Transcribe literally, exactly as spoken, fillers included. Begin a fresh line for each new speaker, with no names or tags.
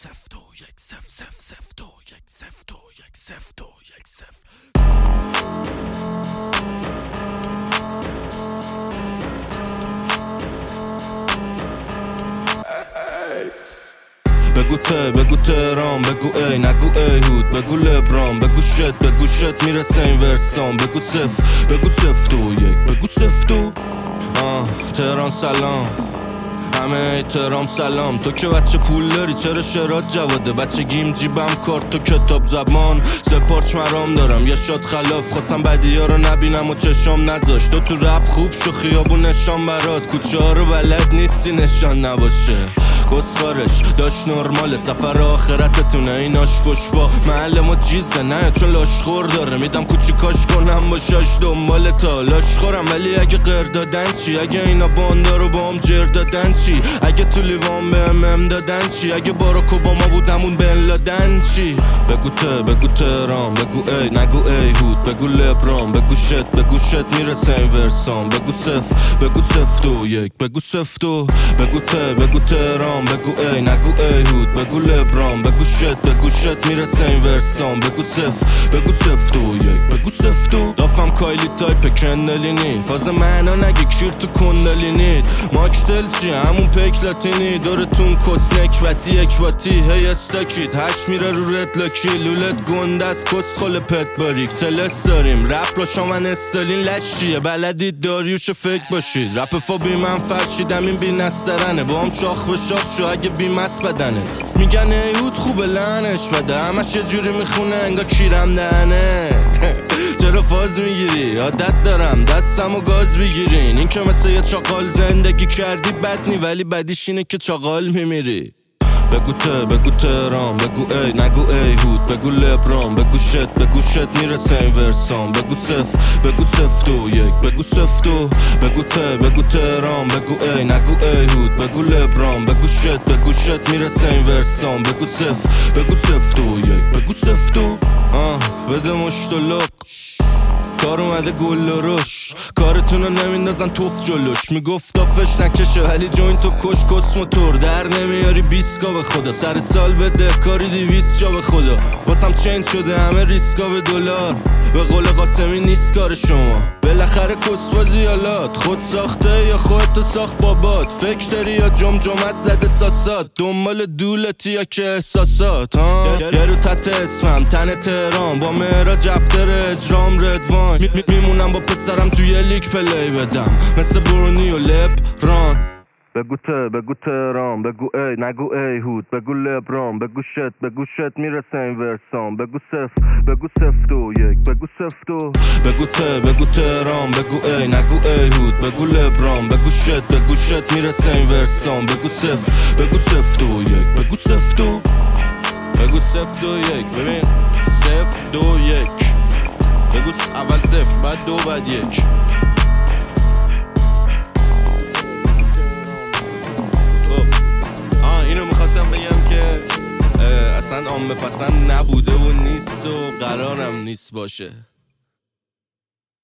سف دو یک سف سف سف دو یک سف دو یک سف دو یک سف.
بگو ته بگو تهران بگو ای نگو ای هود بگو لبران بگو شت بگو شت میرسه این ورسان بگو صف بگو صف دو یک بگو صف دو. آه تهران سلام همه احترام سلام. تو که بچه پول داری چرا شرات جواده بچه گیم جیبم کارت تو کتاب زبان سپارچ مرام دارم یه شاد خلاف خواستم بدی ها رو نبینم و چشام نذاشت. تو تو رپ خوب شو خیابون نشان برات کوچه ها رو بلد نیستی نشان نباشه گسخارش داشت نرماله سفر آخرتتونه ایناش فشبا محل ما جیزه نه چون لاشخور داره میدم کوچیکاش کنم با شاش دنبال تا لاشخورم ولی اگه قر دادن چی اگه اینا باندا رو با هم جر دادن چی اگه تو لیوان به ام ام دادن چی اگه باراک اوباما بود همون بن لادن چی. بگو ته بگو تهران بگو ای نگو ای هود بگو لبران بگو شت بگو شت میرسه این ورسان بگو صف بگو صف دو یک بگو صف دو. بگو ته بگو تهران بگو ای نگو ای هود بگو لبران بگو شت بگو شت میرسه این ورسان بگو صف بگو صف دو یک بگو صف دو. دافم کایلی تایپ کندلینی فاز معنا نگی کشیر تو کندلینید ماکشتل چی همون پیک لاتینی دورتون کسنک وطی یک واتی هی استاکید هش میره رو رد لاکی لولت گندست کس خل پت باریک تلس داریم رپ را شامن استالین لشیه بلدید داریوش فکر باشید رپ فا بی من فرشیدم این بی نسترنه با هم شاخ به شاخ شو اگه بی مس بدنه میگن ایود خوبه لعنش بده همش یه جوری میخونه انگا کیرم دهنه چرا فاز میگیری عادت دارم دستم و گاز بگیرین این که مثل یه چاقال زندگی کردی بد نی ولی بدیش اینه که چاقال میمیری. بگو ته بگو تهران بگو ای نگو ای هود بگو لبران بگو شت بگو شت میرسه این ورسان بگو صف بگو صف دو یک بگو صف دو. بگو ته بگو تهران بگو ای نگو ای هود بگو لبران بگو شت بگو شت میرسه این ورسان بگو صف بگو صف دو یک بگو صف دو. آه بده مشت و لق کار اومده گل و رش کارتونو نمیندازن توف جلوش میگفت آفش نکشه ولی جوین تو کش کس موتور در نمیاری بیسکا به خدا سر سال بده کاری دیویس جا به خدا واسم چنج شده همه ریسکا به دلار به قول قاسمی نیست کار شما بالاخره کسبازی یالات خود ساخته یا خودتو ساخت بابات فکر داری یا جمجمت زده ساسات دنبال دولتی یا که احساسات ها یه رو تحت اسمم تن تهران با مهراج افتر اجرام ردوان می می میمونم با پسرم توی لیک پلی بدم مثل برونی و لب ران. بگو ته بگو تهران بگو ای نگو ای هود بگو لبران بگو شت بگو شت میرسه این ورسان بگو صف بگو صف دو یک بگو صف دو. بگو ته بگو تهران بگو ای نگو ای هود بگو لبران بگو شت بگو شت میرسه این ورسان بگو صف بگو صف دو یک بگو صف دو. بگو صف دو یک ببین صف دو یک بگو اول صفر بعد دو بعد یک. خب آه اینو میخواستم بگم که اصلا عامه پسند نبوده و نیست و قرارم نیست باشه.